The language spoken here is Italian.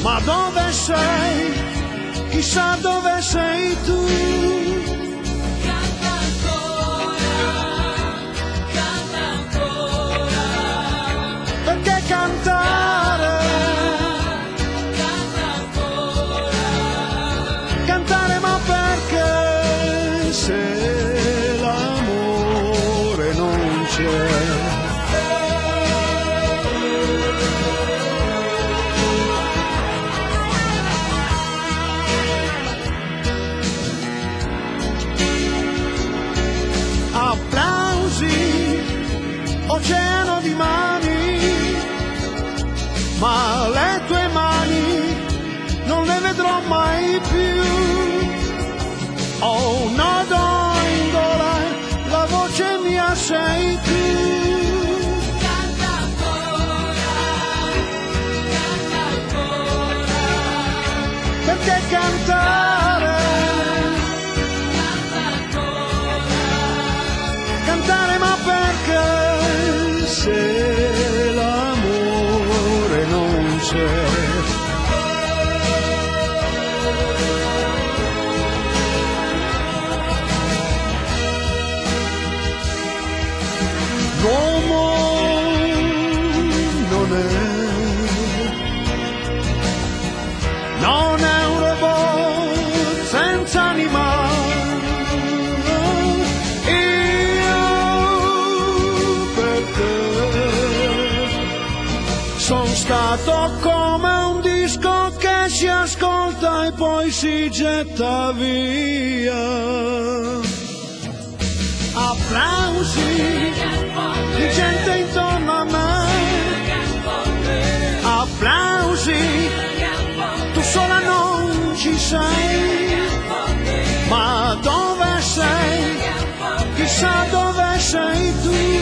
Ma dove sei? Chissà dove sei tu. Canta ancora, Perché cantare? canta ancora, Cantare ma perché? Se l'amore non c'è. Applausi, oceano di mani, ma le tue mani non le vedrò mai più. Ho un nodo in gola, la voce mia sei tu. canta ancora, Perché cantare? Cantare ma perché? Se l'amore non c'è. L'uomo non è un robot senza anima. Io per te son stato come un disco che si ascolta e poi si getta via. Applausi di gente intorno a me, applausi, tu sola non ci sei, ma dove sei? Chissà dove sei tu.